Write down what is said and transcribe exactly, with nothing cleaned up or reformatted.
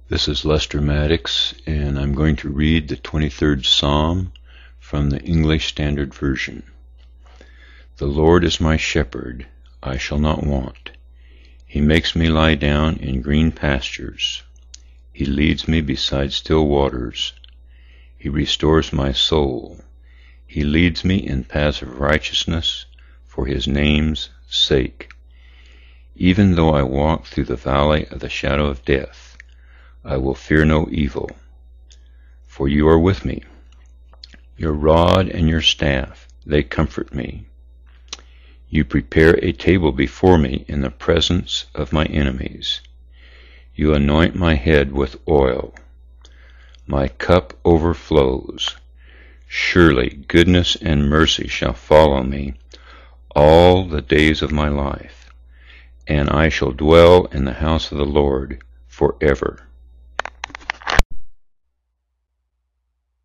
This is Lester Maddox, and I'm going to read the twenty-third Psalm from the English Standard Version. The Lord is my shepherd, I shall not want. He makes me lie down in green pastures. He leads me beside still waters. He restores my soul. He leads me in paths of righteousness for his name's sake. Even though I walk through the valley of the shadow of death, I will fear no evil, for you are with me. Your rod and your staff, they comfort me. You prepare a table before me in the presence of my enemies. You anoint my head with oil. My cup overflows. Surely goodness and mercy shall follow me all the days of my life, and I shall dwell in the house of the Lord forever.